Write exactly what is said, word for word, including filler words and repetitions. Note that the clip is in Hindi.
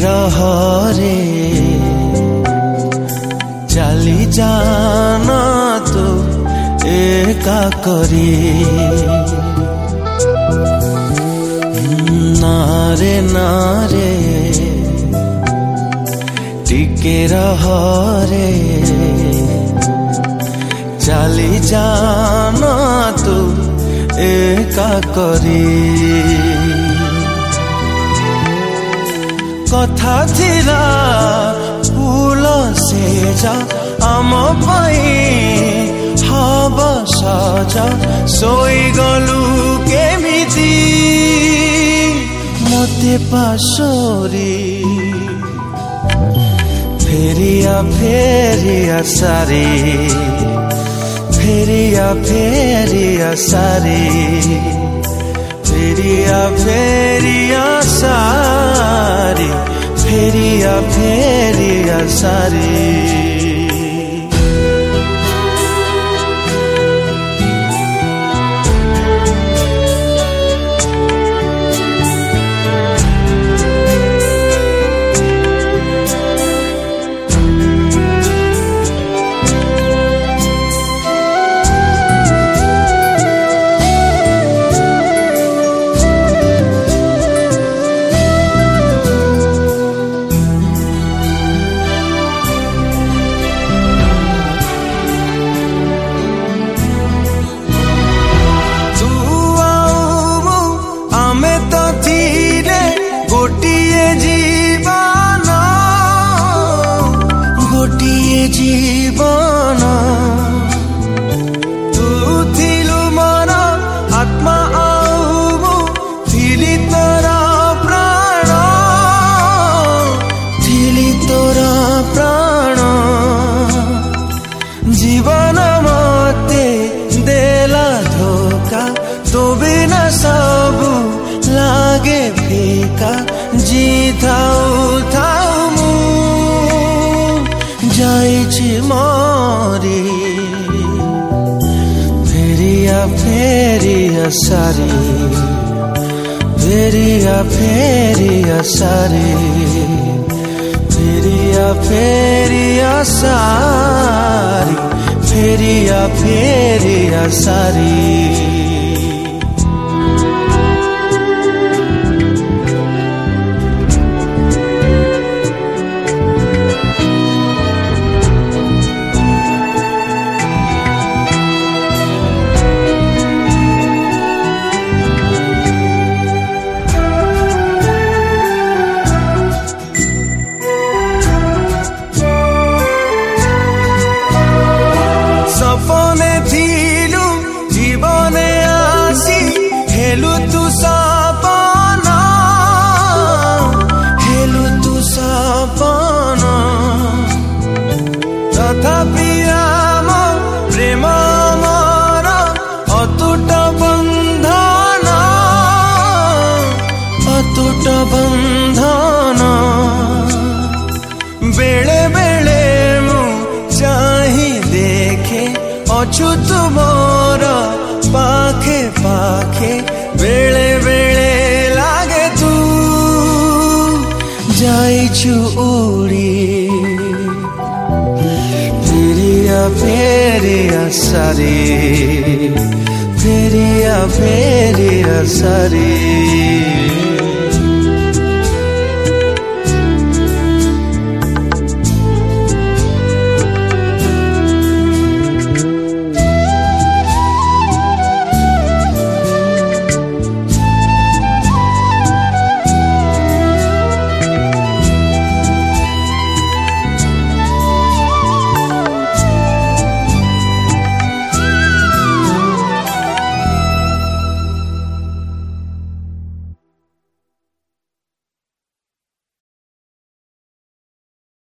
रहरे चली जाना तो एका करी नारे नारे टिके रहरे चली जाना तो एका करी कथा थिला फूल से जा आम पाई हब सजा सोई गलु केमिति मते पासोरी फेरिया फेरिया सारी फेरिया फेरिया सारी फेरिया फेरिया सारी फेरिया फेरिया सारी जीवन तू थिलु मोर आत्मा आउ थिली तोरा प्राण थिली तोरा प्राण जीवन मते देला धोखा तो बिना सब लागे फीका जी थाउ थाउ जाइछि मोरी फेरिया फेरिया सारी फेरिया फेरिया सारी फेरिया फेरिया सारी फेरिया फेरिया सारी सपने थिलु जीवने आसी हेलु तू सपना हेलु तू सपना तथापि आम प्रेम मोर अतुट बंधन अतुट बंधन बेले बेले मु चाहि देखे अछु तुमर पाखे पाखे बेले बेले लागे तू जाइछु उड़ी फेरिया फेरिया सारी फेरिया फेरिया सारी।